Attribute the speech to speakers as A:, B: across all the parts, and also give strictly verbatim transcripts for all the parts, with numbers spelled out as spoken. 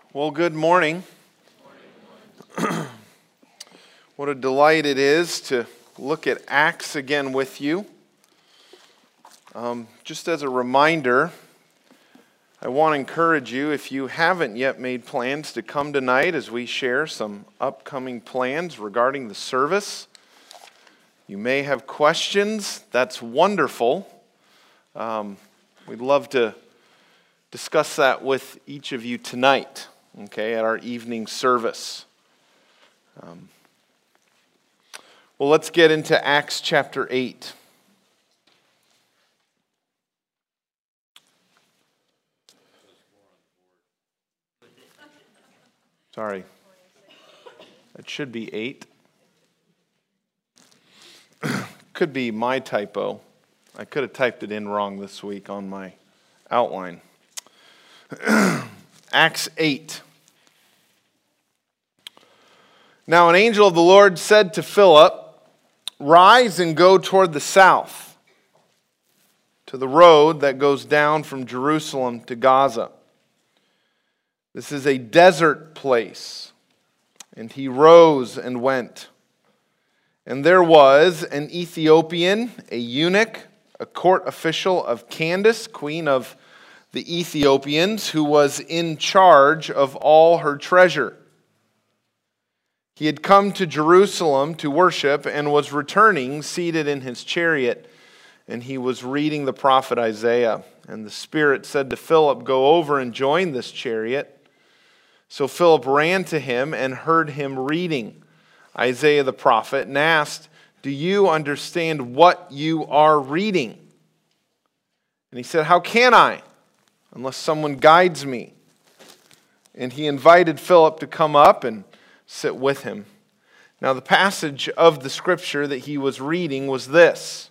A: Well, good morning. What a delight it is to look at Acts again with you. Um, just as a reminder, I want to encourage you, if you haven't yet made plans to come tonight as we share some upcoming plans regarding the service. You may have questions. That's wonderful. Um, we'd love to discuss that with each of you tonight, okay, at our evening service. Um, well, let's get into Acts chapter eight. Sorry, it should be eight. Could be my typo. I could have typed it in wrong this week on my outline. Acts eight. Now an angel of the Lord said to Philip, "Rise and go toward the south, to the road that goes down from Jerusalem to Gaza. This is a desert place." And he rose and went. And there was an Ethiopian, a eunuch, a court official of Candace, queen of the Ethiopians, who was in charge of all her treasure. He had come to Jerusalem to worship and was returning, seated in his chariot, and he was reading the prophet Isaiah. And the Spirit said to Philip, "Go over and join this chariot." So Philip ran to him and heard him reading Isaiah the prophet and asked, "Do you understand what you are reading?" And he said, "How can I, unless someone guides me?" And he invited Philip to come up and sit with him. Now the passage of the scripture that he was reading was this: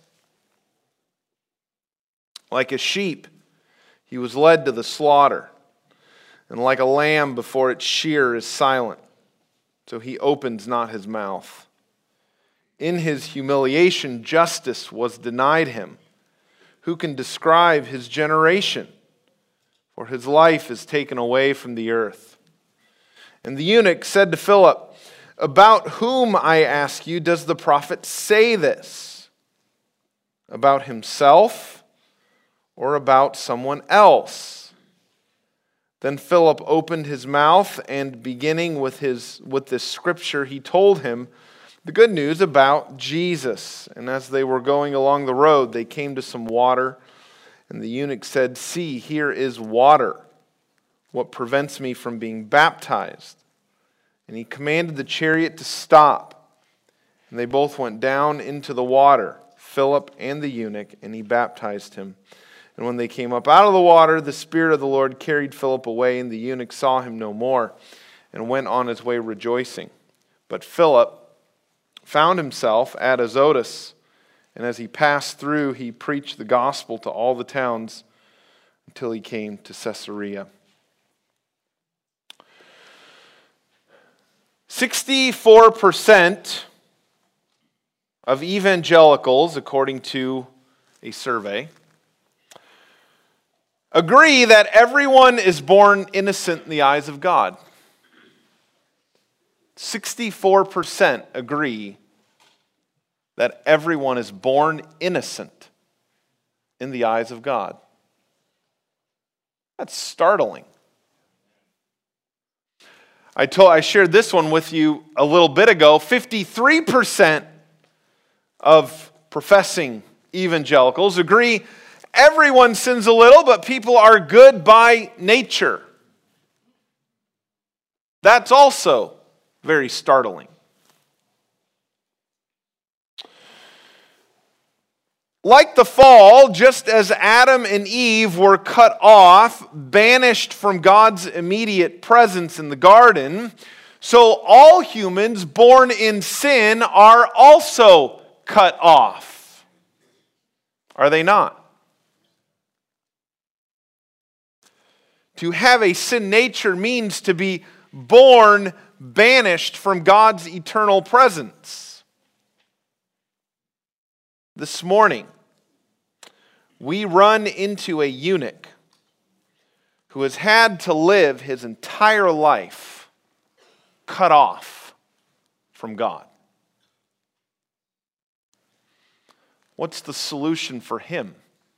A: "Like a sheep, he was led to the slaughter, and like a lamb before its shearer is silent, so he opens not his mouth. In his humiliation, justice was denied him. Who can describe his generation? For his life is taken away from the earth." And the eunuch said to Philip, "About whom, I ask you, does the prophet say this? About himself or about someone else?" Then Philip opened his mouth, and beginning with his with this scripture, he told him the good news about Jesus. And as they were going along the road, they came to some water. And the eunuch said, "See, here is water. What prevents me from being baptized?" And he commanded the chariot to stop. And they both went down into the water, Philip and the eunuch, and he baptized him. And when they came up out of the water, the Spirit of the Lord carried Philip away, and the eunuch saw him no more, and went on his way rejoicing. But Philip found himself at Azotus, and as he passed through, he preached the gospel to all the towns until he came to Caesarea. sixty-four percent of evangelicals, according to a survey, agree that everyone is born innocent in the eyes of God. sixty-four percent agree that everyone is born innocent in the eyes of God. That's startling. I told I shared this one with you a little bit ago. fifty-three percent of professing evangelicals agree everyone sins a little, but people are good by nature. That's also very startling. Like the fall, just as Adam and Eve were cut off, banished from God's immediate presence in the garden, so all humans born in sin are also cut off. Are they not? To have a sin nature means to be born banished from God's eternal presence. This morning, we run into a eunuch who has had to live his entire life cut off from God. What's the solution for him?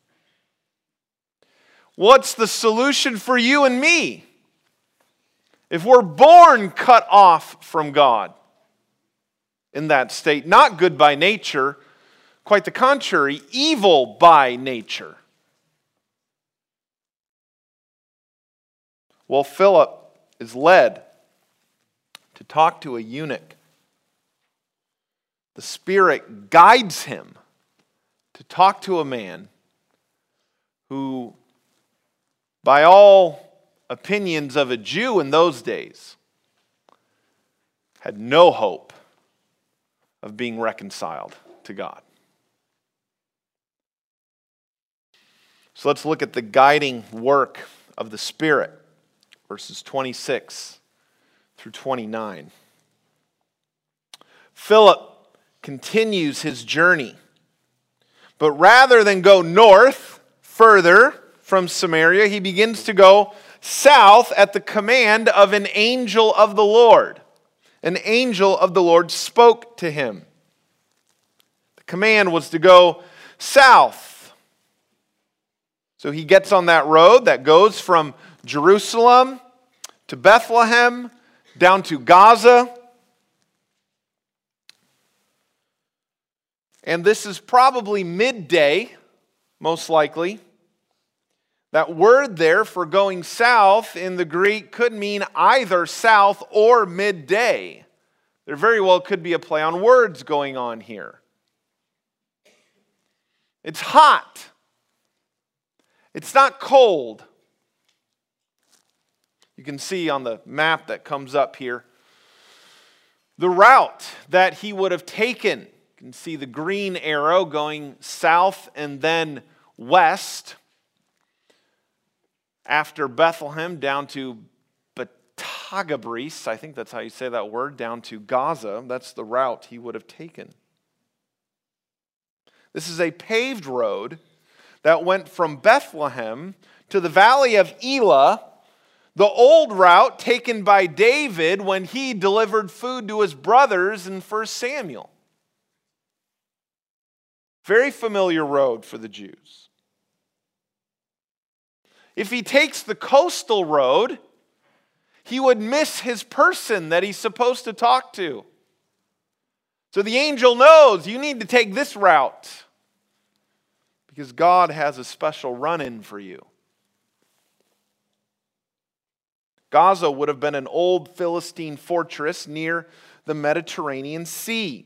A: What's the solution for you and me? If we're born cut off from God in that state, not good by nature, quite the contrary, evil by nature. Well, Philip is led to talk to a eunuch. The Spirit guides him to talk to a man who, by all opinions of a Jew in those days, had no hope of being reconciled to God. So let's look at the guiding work of the Spirit, verses twenty-six through twenty-nine. Philip continues his journey, but rather than go north further from Samaria, he begins to go south at the command of an angel of the Lord. An angel of the Lord spoke to him. The command was to go south. So he gets on that road that goes from Jerusalem to Bethlehem, down to Gaza. And this is probably midday, most likely. That word there for going south in the Greek could mean either south or midday. There very well could be a play on words going on here. It's hot. It's not cold. You can see on the map that comes up here the route that he would have taken. You can see the green arrow going south and then west after Bethlehem down to Batagabris. I think that's how you say that word, down to Gaza. That's the route he would have taken. This is a paved road that went from Bethlehem to the valley of Elah, the old route taken by David when he delivered food to his brothers in First Samuel. Very familiar road for the Jews. If he takes the coastal road, he would miss his person that he's supposed to talk to. So the angel knows you need to take this route because God has a special run-in for you. Gaza would have been an old Philistine fortress near the Mediterranean Sea.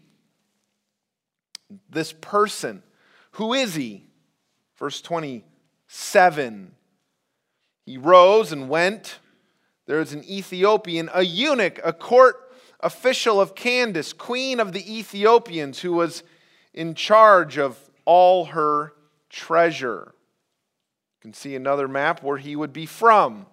A: This person, who is he? Verse twenty-seven. He rose and went. There is an Ethiopian, a eunuch, a court official of Candace, queen of the Ethiopians, who was in charge of all her treasure. You can see another map where he would be from.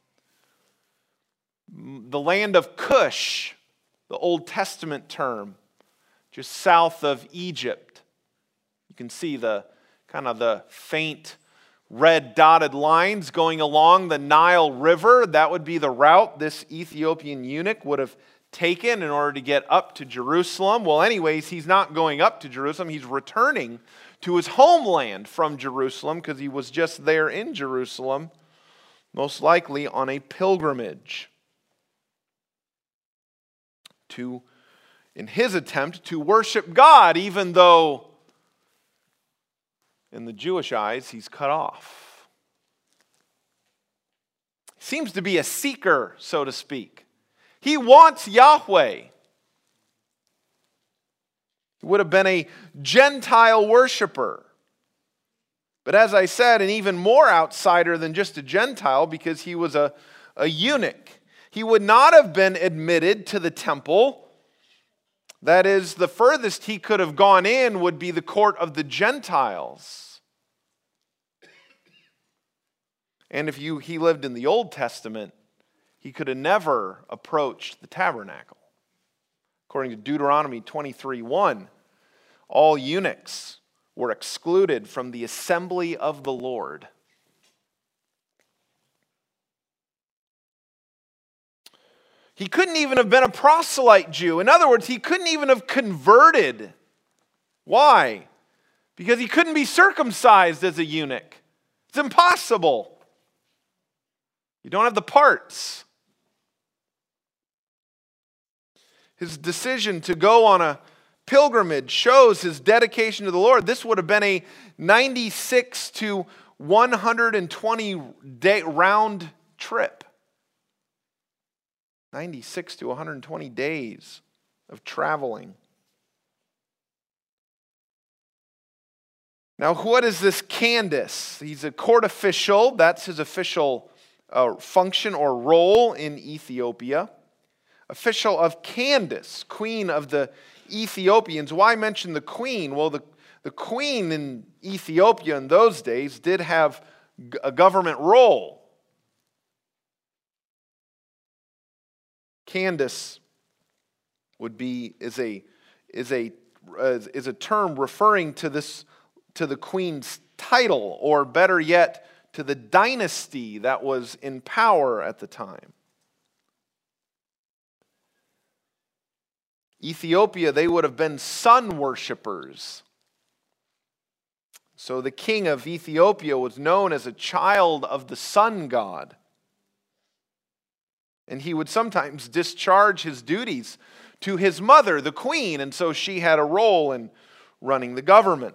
A: The land of Cush, the Old Testament term, just south of Egypt. You can see the kind of the faint red dotted lines going along the Nile River. That would be the route this Ethiopian eunuch would have taken in order to get up to Jerusalem. Well, anyways, he's not going up to Jerusalem. He's returning to his homeland from Jerusalem because he was just there in Jerusalem, most likely on a pilgrimage to, in his attempt to worship God, even though in the Jewish eyes he's cut off. He seems to be a seeker, so to speak. He wants Yahweh. He would have been a Gentile worshiper. But as I said, an even more outsider than just a Gentile because he was a, a eunuch. He would not have been admitted to the temple. That is, the furthest he could have gone in would be the court of the Gentiles. And if you he lived in the Old Testament, he could have never approached the tabernacle. According to Deuteronomy twenty-three one, all eunuchs were excluded from the assembly of the Lord. He couldn't even have been a proselyte Jew. In other words, he couldn't even have converted. Why? Because he couldn't be circumcised as a eunuch. It's impossible. You don't have the parts. His decision to go on a pilgrimage shows his dedication to the Lord. This would have been a ninety-six to one hundred twenty day round trip. ninety-six to one hundred twenty days of traveling. Now, what is this Candace? He's a court official. That's his official uh, function or role in Ethiopia. Official of Candace, queen of the Ethiopians. Why mention the queen? Well, the, the queen in Ethiopia in those days did have a government role. Candace would be is a is a is a term referring to this to the queen's title, or better yet, to the dynasty that was in power at the time. Ethiopia, they would have been sun worshipers. So the king of Ethiopia was known as a child of the sun god. And he would sometimes discharge his duties to his mother, the queen, and so she had a role in running the government.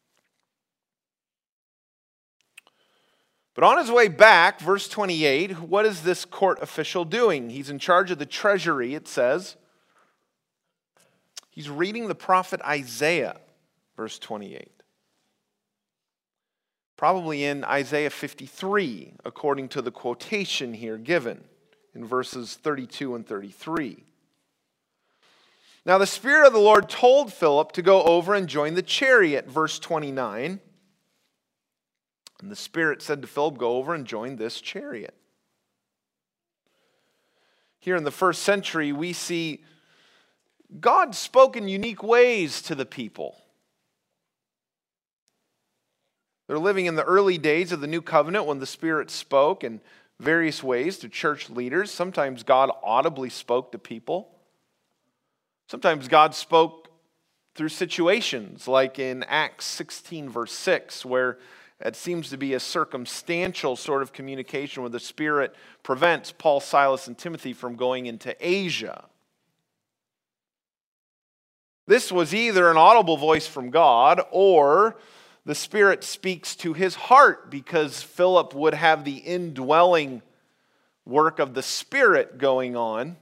A: But on his way back, verse twenty-eight, what is this court official doing? He's in charge of the treasury, it says. He's reading the prophet Isaiah, verse twenty-eight. Probably in Isaiah fifty-three, according to the quotation here given in verses thirty-two and thirty-three. Now the Spirit of the Lord told Philip to go over and join the chariot, verse twenty-nine. And the Spirit said to Philip, go over and join this chariot. Here in the first century, we see God spoke in unique ways to the people. They're living in the early days of the new covenant when the Spirit spoke in various ways to church leaders. Sometimes God audibly spoke to people. Sometimes God spoke through situations, like in Acts sixteen, verse six, where it seems to be a circumstantial sort of communication where the Spirit prevents Paul, Silas, and Timothy from going into Asia. This was either an audible voice from God, or the Spirit speaks to his heart, because Philip would have the indwelling work of the Spirit going on.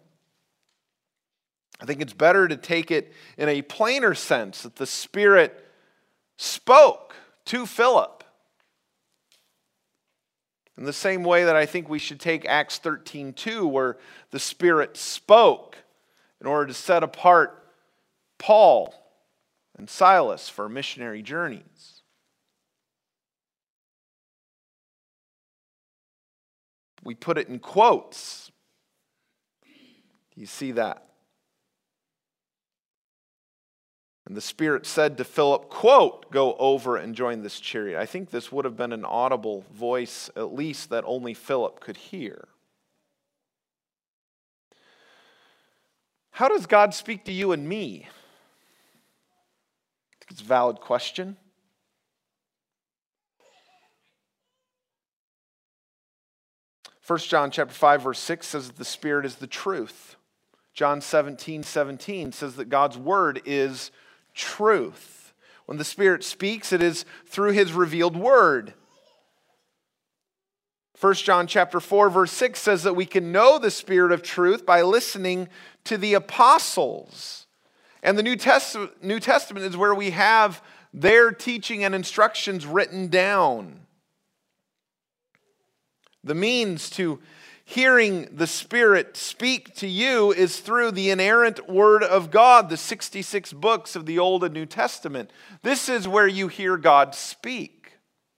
A: I think it's better to take it in a plainer sense, that the Spirit spoke to Philip. In the same way that I think we should take Acts thirteen two, where the Spirit spoke in order to set apart Paul and Silas for missionary journeys. We put it in quotes. You see that? And the Spirit said to Philip, quote, go over and join this chariot. I think this would have been an audible voice, at least, that only Philip could hear. How does God speak to you and me? I think it's a valid question. First John chapter five, verse six says that the Spirit is the truth. John seventeen, seventeen says that God's word is truth. When the Spirit speaks, it is through his revealed word. First John chapter four, verse six says that we can know the Spirit of truth by listening to the apostles. And the New Testament, New Testament is where we have their teaching and instructions written down. The means to hearing the Spirit speak to you is through the inerrant Word of God, the sixty-six books of the Old and New Testament. This is where you hear God speak.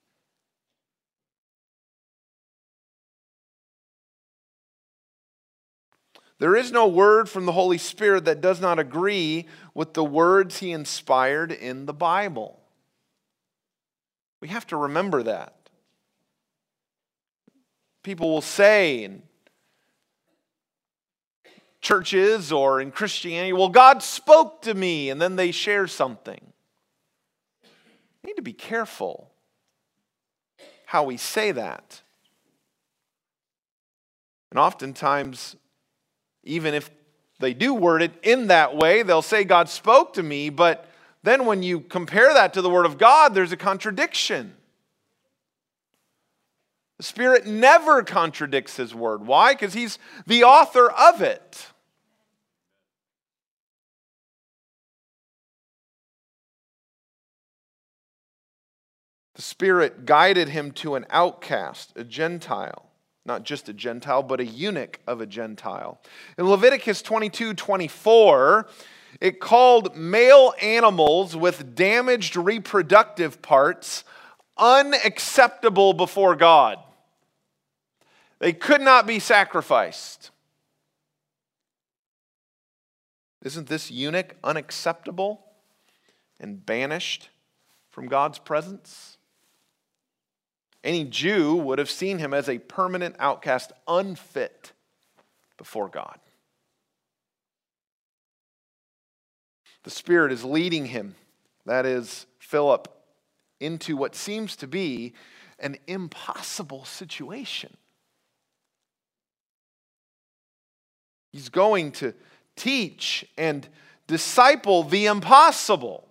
A: There is no word from the Holy Spirit that does not agree with the words he inspired in the Bible. We have to remember that. People will say, and churches or in Christianity, well, God spoke to me, and then they share something. We need to be careful how we say that. And oftentimes, even if they do word it in that way, they'll say, God spoke to me, but then when you compare that to the Word of God, there's a contradiction. The Spirit never contradicts His Word. Why? Because He's the author of it. The Spirit guided him to an outcast, a Gentile. Not just a Gentile, but a eunuch of a Gentile. In Leviticus twenty-two twenty-four, it called male animals with damaged reproductive parts unacceptable before God. They could not be sacrificed. Isn't this eunuch unacceptable and banished from God's presence? Any Jew would have seen him as a permanent outcast, unfit before God. The Spirit is leading him, that is, Philip, into what seems to be an impossible situation. He's going to teach and disciple the impossible.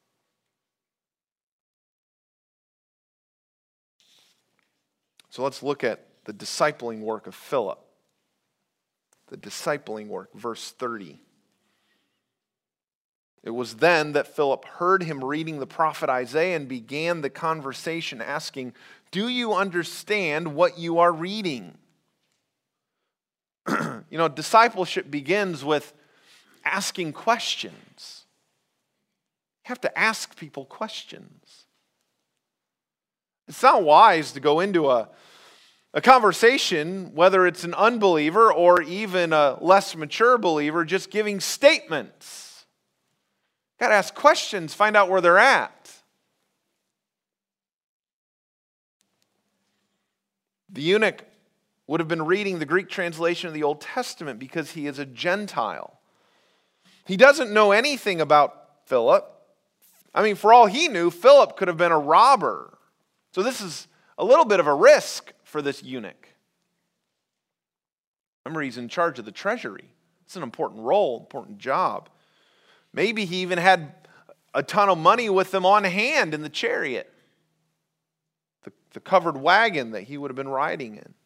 A: So let's look at the discipling work of Philip. The discipling work, verse thirty. It was then that Philip heard him reading the prophet Isaiah and began the conversation asking, "Do you understand what you are reading?" You know, discipleship begins with asking questions. You have to ask people questions. It's not wise to go into a, a conversation, whether it's an unbeliever or even a less mature believer, just giving statements. Got to ask questions, find out where they're at. The eunuch would have been reading the Greek translation of the Old Testament because he is a Gentile. He doesn't know anything about Philip. I mean, for all he knew, Philip could have been a robber. So this is a little bit of a risk for this eunuch. Remember, he's in charge of the treasury. It's an important role, important job. Maybe he even had a ton of money with him on hand in the chariot, the, the covered wagon that he would have been riding in.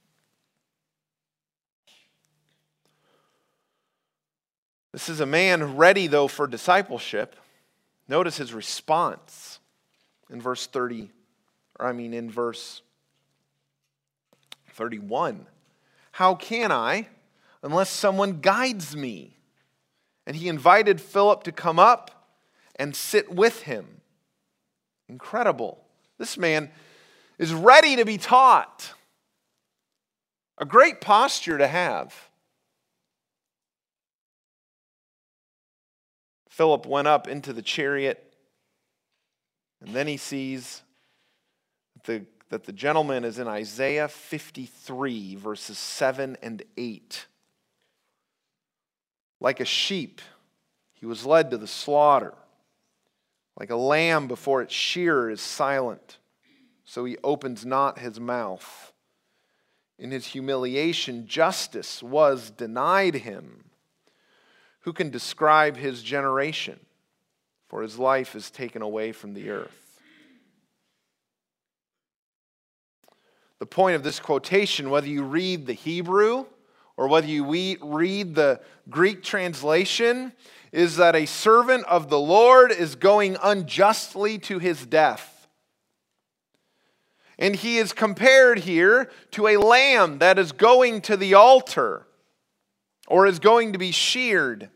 A: This is a man ready, though, for discipleship. Notice his response in verse thirty. Or I mean in verse thirty-one. How can I unless someone guides me? And he invited Philip to come up and sit with him. Incredible. This man is ready to be taught. A great posture to have. Philip went up into the chariot, and then he sees The, that the gentleman is in Isaiah fifty-three, verses seven and eight. Like a sheep, he was led to the slaughter. Like a lamb before its shearer is silent, so he opens not his mouth. In his humiliation, justice was denied him. Who can describe his generation? For his life is taken away from the earth. The point of this quotation, whether you read the Hebrew or whether you read the Greek translation, is that a servant of the Lord is going unjustly to his death. And he is compared here to a lamb that is going to the altar or is going to be sheared.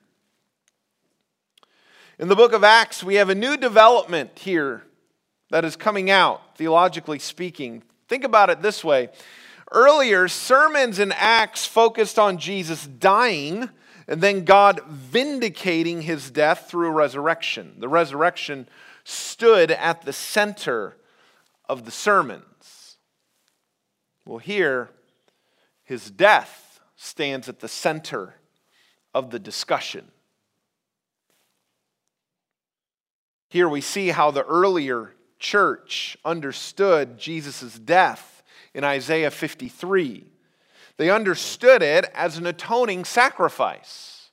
A: In the book of Acts, we have a new development here that is coming out, theologically speaking. Think about it this way. Earlier, sermons in Acts focused on Jesus dying and then God vindicating his death through a resurrection. The resurrection stood at the center of the sermons. Well, here, his death stands at the center of the discussion. Here we see how the earlier church understood Jesus' death in Isaiah fifty-three. They understood it as an atoning sacrifice.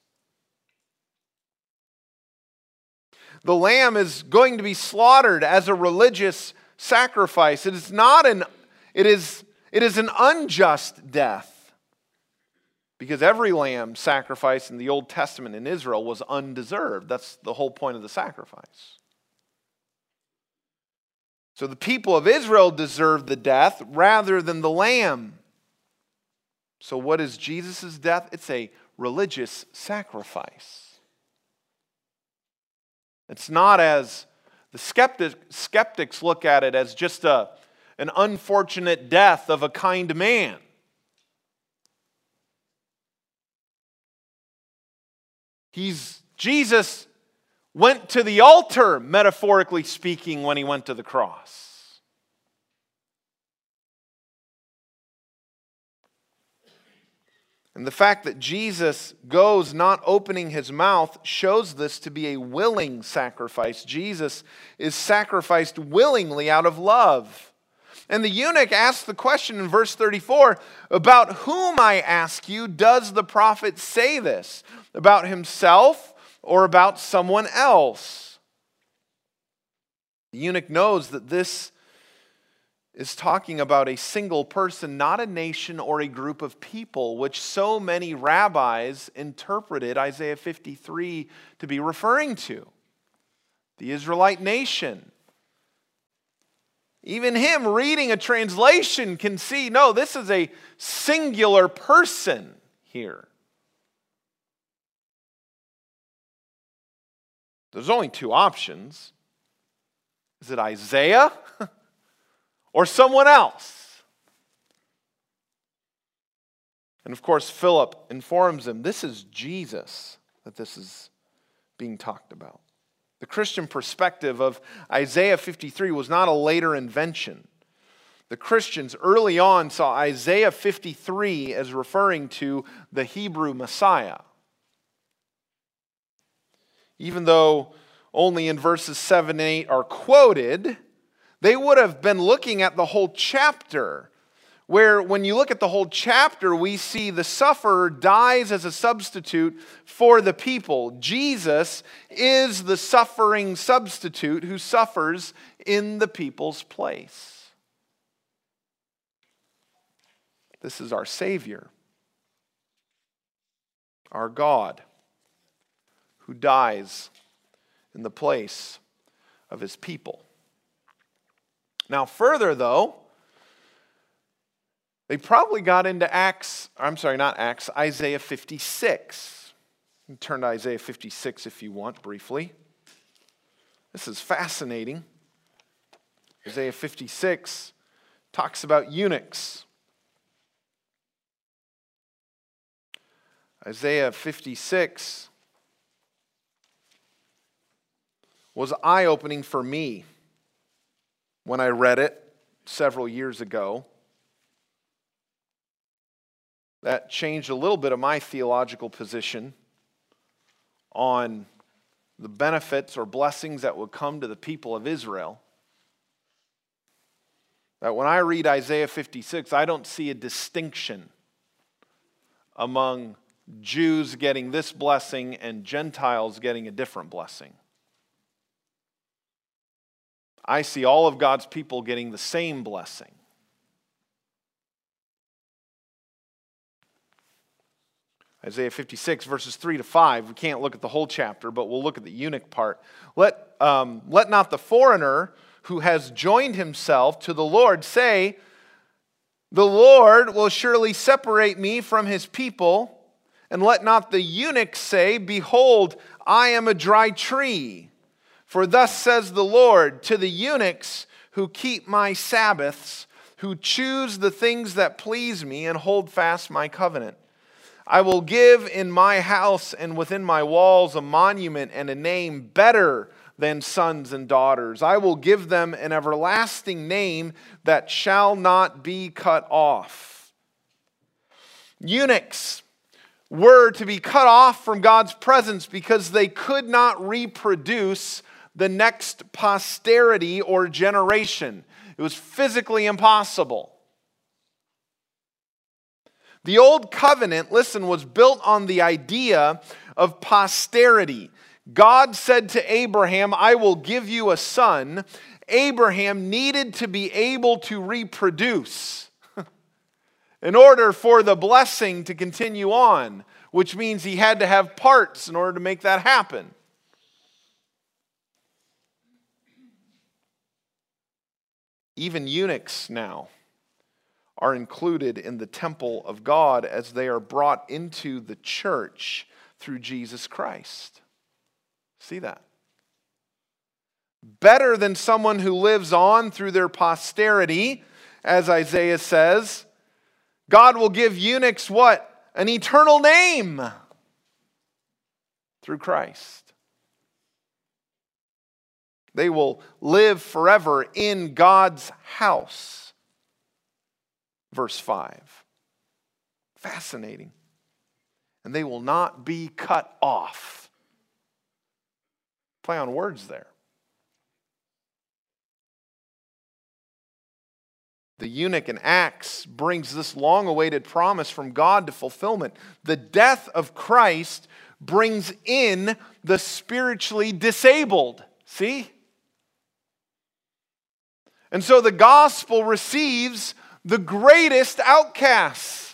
A: The lamb is going to be slaughtered as a religious sacrifice. It is not an, it is, it is an unjust death, because every lamb sacrificed in the Old Testament in Israel was undeserved. That's the whole point of the sacrifice. So the people of Israel deserved the death rather than the lamb. So what is Jesus' death? It's a religious sacrifice. It's not, as the skeptic, skeptics look at it, as just a, an unfortunate death of a kind man. He's, Jesus went to the altar, metaphorically speaking, when he went to the cross. And the fact that Jesus goes not opening his mouth shows this to be a willing sacrifice. Jesus is sacrificed willingly out of love. And the eunuch asks the question in verse thirty-four, about whom, I ask you, does the prophet say this? About himself or about someone else? The eunuch knows that this is talking about a single person, not a nation or a group of people, which so many rabbis interpreted Isaiah fifty-three to be referring to. The Israelite nation. Even him reading a translation can see, no, this is a singular person here. There's only two options. Is it Isaiah or someone else? And of course, Philip informs him, this is Jesus that this is being talked about. The Christian perspective of Isaiah fifty-three was not a later invention. The Christians early on saw Isaiah fifty-three as referring to the Hebrew Messiah. Even though only in verses seven and eight are quoted, they would have been looking at the whole chapter, where when you look at the whole chapter, we see the sufferer dies as a substitute for the people. Jesus is the suffering substitute who suffers in the people's place. This is our Savior, our God, who dies in the place of his people. Now further though, they probably got into Acts, I'm sorry, not Acts, Isaiah fifty-six. You can turn to Isaiah fifty-six if you want, briefly. This is fascinating. Isaiah fifty-six talks about eunuchs. Isaiah fifty-six was eye-opening for me when I read it several years ago. That changed a little bit of my theological position on the benefits or blessings that would come to the people of Israel. That when I read Isaiah fifty-six, I don't see a distinction among Jews getting this blessing and Gentiles getting a different blessing. I see all of God's people getting the same blessing. Isaiah fifty-six, verses three to five. We can't look at the whole chapter, but we'll look at the eunuch part. Let, um, let not the foreigner who has joined himself to the Lord say, the Lord will surely separate me from his people. And let not the eunuch say, behold, I am a dry tree. For thus says the Lord to the eunuchs who keep my Sabbaths, who choose the things that please me and hold fast my covenant. I will give in my house and within my walls a monument and a name better than sons and daughters. I will give them an everlasting name that shall not be cut off. Eunuchs were to be cut off from God's presence because they could not reproduce the next posterity or generation. It was physically impossible. The old covenant, listen, was built on the idea of posterity. God said to Abraham, I will give you a son. Abraham needed to be able to reproduce in order for the blessing to continue on, which means he had to have parts in order to make that happen. Even eunuchs now are included in the temple of God as they are brought into the church through Jesus Christ. See that? Better than someone who lives on through their posterity, as Isaiah says, God will give eunuchs what? An eternal name through Christ. They will live forever in God's house. Verse five. Fascinating. And they will not be cut off. Play on words there. The eunuch in Acts brings this long-awaited promise from God to fulfillment. The death of Christ brings in the spiritually disabled. See? And so the gospel receives the greatest outcasts.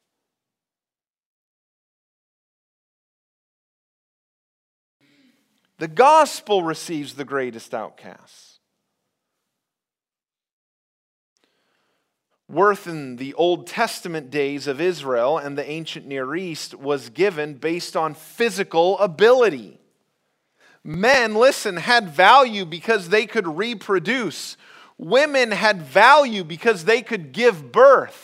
A: The gospel receives the greatest outcasts. Worth in the Old Testament days of Israel and the ancient Near East was given based on physical ability. Men, listen, had value because they could reproduce. Women had value because they could give birth.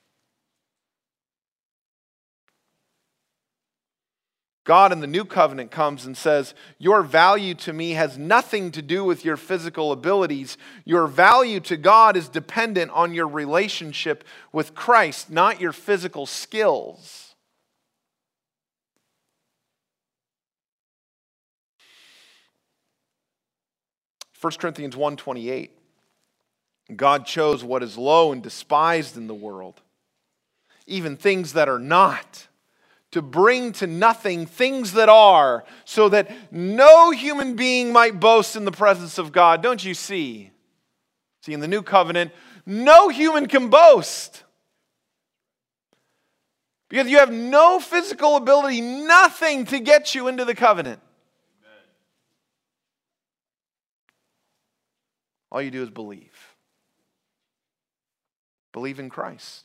A: God in the new covenant comes and says, your value to me has nothing to do with your physical abilities. Your value to God is dependent on your relationship with Christ, not your physical skills. First Corinthians one twenty-eight. God chose what is low and despised in the world, even things that are not, to bring to nothing things that are, so that no human being might boast in the presence of God. Don't you see? See, in the new covenant, no human can boast. Because you have no physical ability, nothing to get you into the covenant. Amen. All you do is believe. Believe in Christ.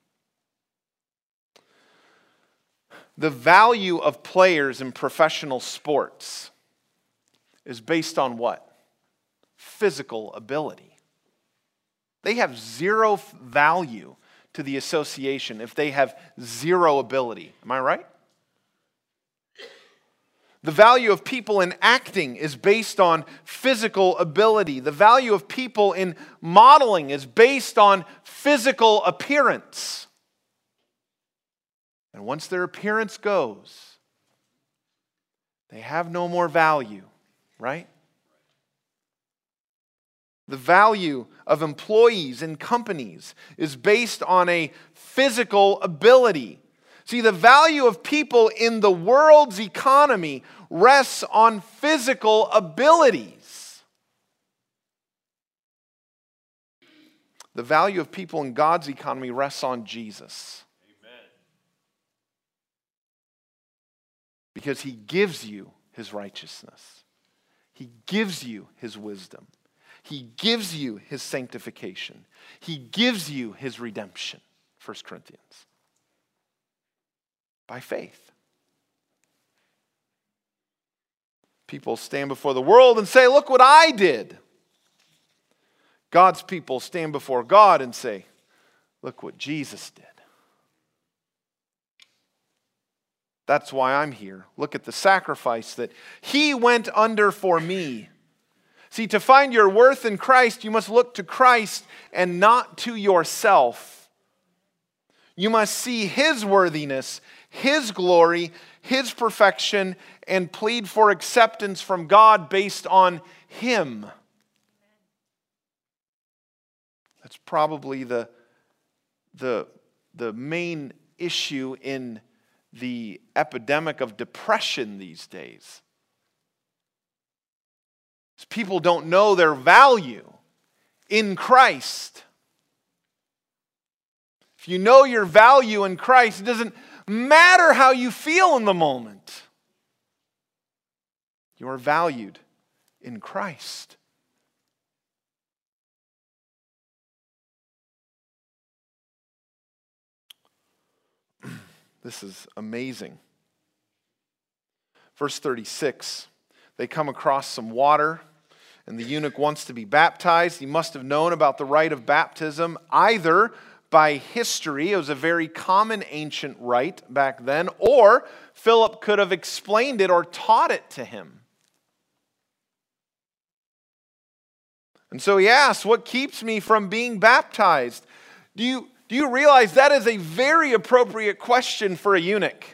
A: The value of players in professional sports is based on what? Physical ability. They have zero value to the association if they have zero ability. Am I right? The value of people in acting is based on physical ability. The value of people in modeling is based on physical appearance. And once their appearance goes, they have no more value, right? The value of employees in companies is based on a physical ability. See, the value of people in the world's economy rests on physical abilities. The value of people in God's economy rests on Jesus. Because He gives you His righteousness. He gives you His wisdom. He gives you His sanctification. He gives you His redemption. First Corinthians. By faith. People stand before the world and say, look what I did. God's people stand before God and say, look what Jesus did. That's why I'm here. Look at the sacrifice that He went under for me. See, to find your worth in Christ, you must look to Christ and not to yourself. You must see His worthiness, His glory, His perfection, and plead for acceptance from God based on Him. That's probably the, the, the main issue in the epidemic of depression these days. People don't know their value in Christ. If you know your value in Christ, it doesn't matter how you feel in the moment. You are valued in Christ. This is amazing. Verse thirty-six, they come across some water, and the eunuch wants to be baptized. He must have known about the rite of baptism, either by history, it was a very common ancient rite back then, or Philip could have explained it or taught it to him. And so he asks, what keeps me from being baptized? Do you, do you realize that is a very appropriate question for a eunuch?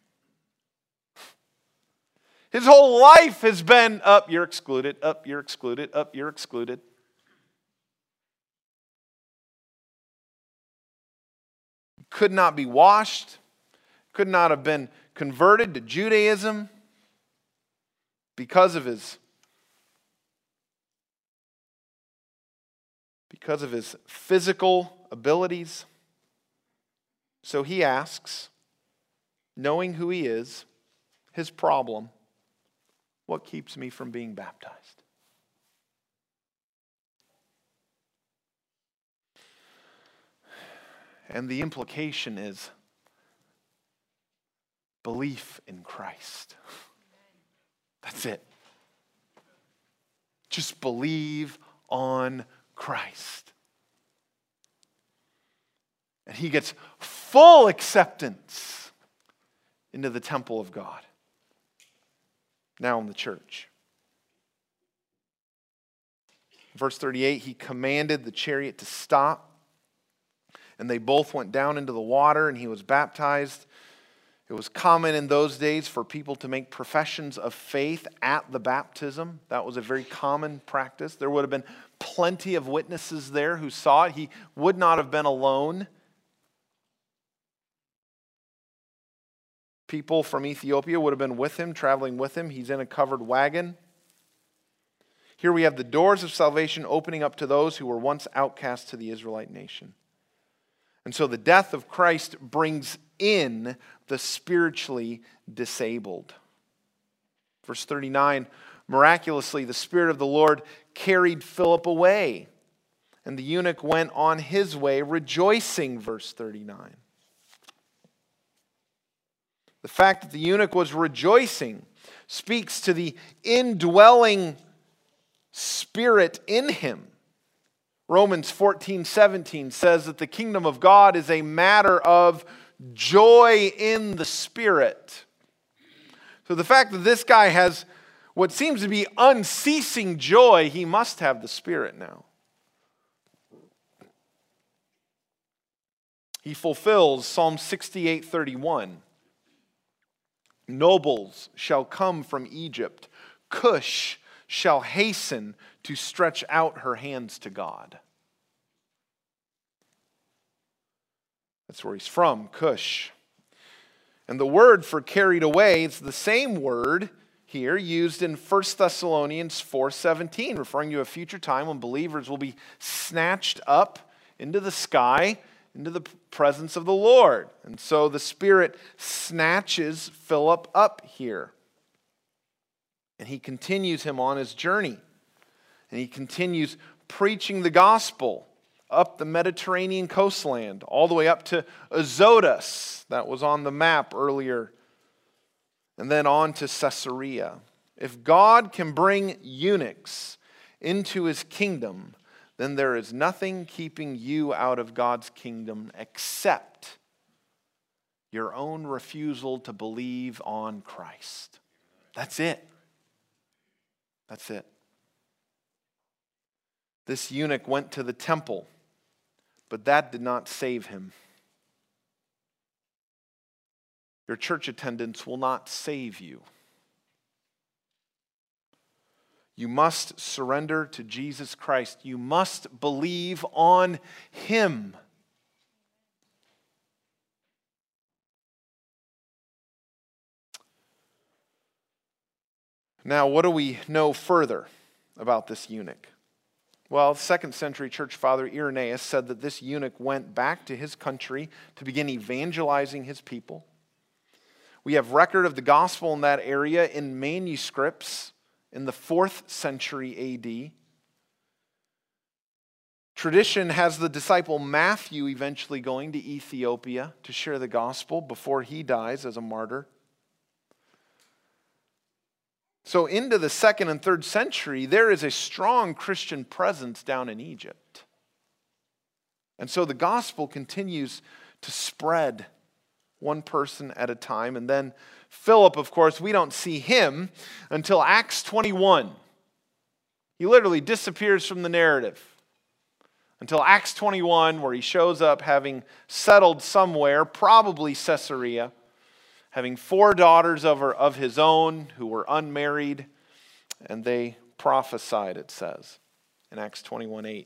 A: His whole life has been, up, you're excluded, up, you're excluded, up, you're excluded. Could not be washed, could not have been converted to Judaism because of his because of his physical abilities. So he asks, knowing who he is, his problem, what keeps me from being baptized? And the implication is belief in Christ. That's it. Just believe on Christ. And he gets full acceptance into the temple of God. Now in the church. Verse thirty-eight, he commanded the chariot to stop. And they both went down into the water, and he was baptized. It was common in those days for people to make professions of faith at the baptism. That was a very common practice. There would have been plenty of witnesses there who saw it. He would not have been alone. People from Ethiopia would have been with him, traveling with him. He's in a covered wagon. Here we have the doors of salvation opening up to those who were once outcast to the Israelite nation. And so the death of Christ brings in the spiritually disabled. Verse thirty-nine, miraculously the Spirit of the Lord carried Philip away, and the eunuch went on his way rejoicing, verse thirty-nine. The fact that the eunuch was rejoicing speaks to the indwelling spirit in him. Romans fourteen seventeen says that the kingdom of God is a matter of joy in the Spirit. So the fact that this guy has what seems to be unceasing joy, he must have the Spirit now. He fulfills Psalm sixty-eight thirty-one. Nobles shall come from Egypt. Cush shall hasten to stretch out her hands to God. That's where he's from, Cush. And the word for carried away is the same word here used in First Thessalonians four seventeen, referring to a future time when believers will be snatched up into the sky, into the presence of the Lord. And so the Spirit snatches Philip up here. And he continues him on his journey. And he continues preaching the gospel up the Mediterranean coastland, all the way up to Azotus, that was on the map earlier, and then on to Caesarea. If God can bring eunuchs into his kingdom, then there is nothing keeping you out of God's kingdom except your own refusal to believe on Christ. That's it. That's it. This eunuch went to the temple, but that did not save him. your church attendance will not save you. You must surrender to Jesus Christ. You must believe on Him. Now, what do we know further about this eunuch? Well, second century church father Irenaeus said that this eunuch went back to his country to begin evangelizing his people. We have record of the gospel in that area in manuscripts in the fourth century A D. Tradition has the disciple Matthew eventually going to Ethiopia to share the gospel before he dies as a martyr. So into the second and third century, there is a strong Christian presence down in Egypt. And so the gospel continues to spread one person at a time. And then Philip, of course, we don't see him until Acts twenty-one. He literally disappears from the narrative until Acts twenty-one, where he shows up having settled somewhere, probably Caesarea, having four daughters of, her, of his own who were unmarried, and they prophesied, it says, in Acts twenty-one eight.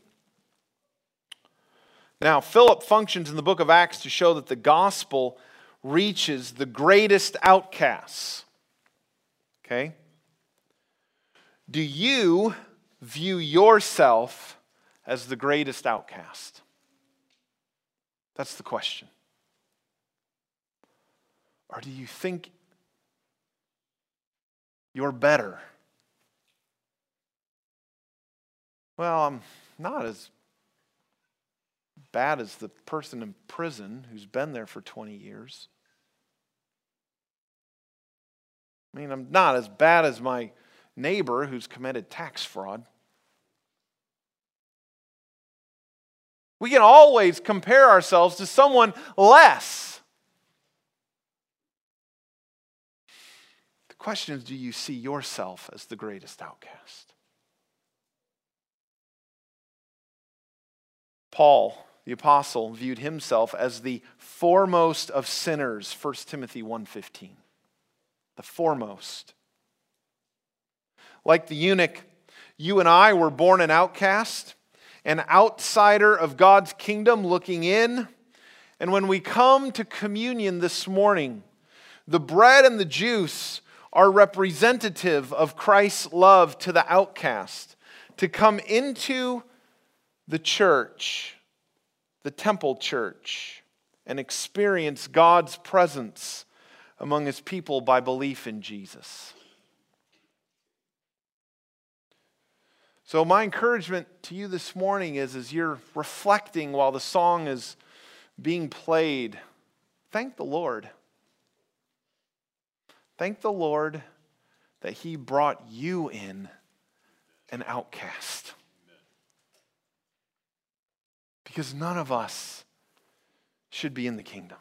A: Now, Philip functions in the book of Acts to show that the gospel reaches the greatest outcasts. Okay? Do you view yourself as the greatest outcast? That's the question. Or do you think you're better? Well, I'm not as bad as the person in prison who's been there for twenty years. I mean, I'm not as bad as my neighbor who's committed tax fraud. We can always compare ourselves to someone less. The question is, do you see yourself as the greatest outcast? Paul, the apostle, viewed himself as the foremost of sinners, First Timothy one fifteen. The foremost. Like the eunuch, you and I were born an outcast, an outsider of God's kingdom looking in. And when we come to communion this morning, the bread and the juice are representative of Christ's love to the outcast, to come into the church, the temple church, and experience God's presence among His people by belief in Jesus. So my encouragement to you this morning is, as you're reflecting while the song is being played, thank the Lord. Thank the Lord that He brought you in an outcast. Because none of us should be in the kingdom.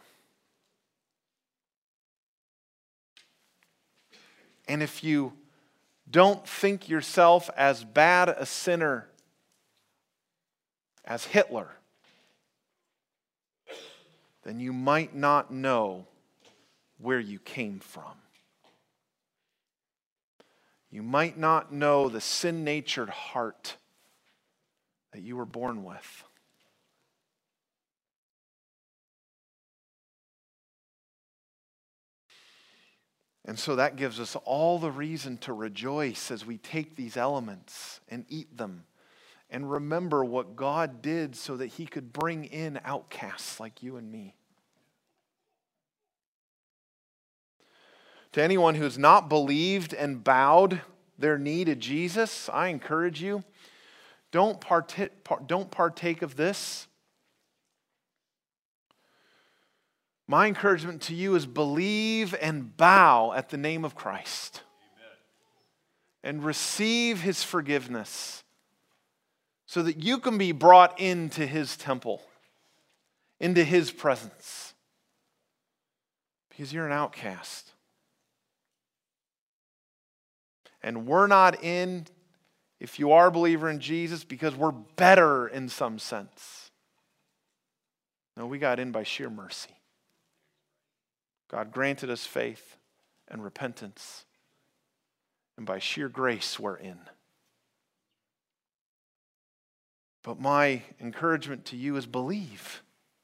A: And if you don't think yourself as bad a sinner as Hitler, then you might not know where you came from. You might not know the sin-natured heart that you were born with. And so that gives us all the reason to rejoice as we take these elements and eat them and remember what God did so that He could bring in outcasts like you and me. To anyone who has not believed and bowed their knee to Jesus, I encourage you, don't partake, don't partake of this. My encouragement to you is believe and bow at the name of Christ. Amen. And receive His forgiveness so that you can be brought into His temple, into His presence. Because you're an outcast. And we're not in, if you are a believer in Jesus, because we're better in some sense. No, we got in by sheer mercy. God granted us faith and repentance. And by sheer grace, we're in. But my encouragement to you is believe.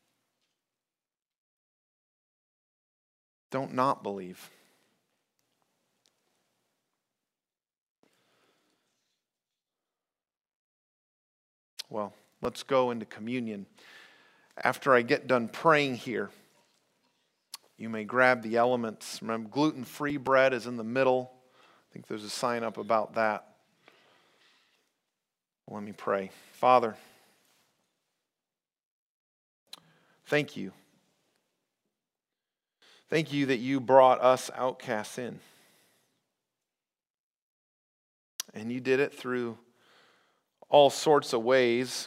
A: Don't not believe. Well, let's go into communion. After I get done praying here, you may grab the elements. Remember, gluten-free bread is in the middle. I think there's a sign up about that. Let me pray. Father, thank you. Thank you that you brought us outcasts in. And you did it through all sorts of ways.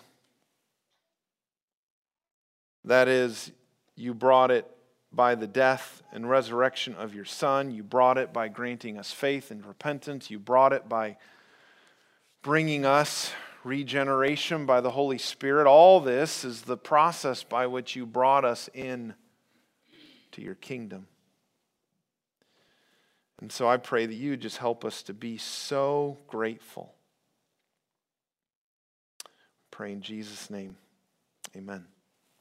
A: That is, you brought it by the death and resurrection of your Son. You brought it by granting us faith and repentance. You brought it by bringing us regeneration by the Holy Spirit. All this is the process by which you brought us in to your kingdom. And so I pray that you just help us to be so grateful. Pray in Jesus' name. Amen.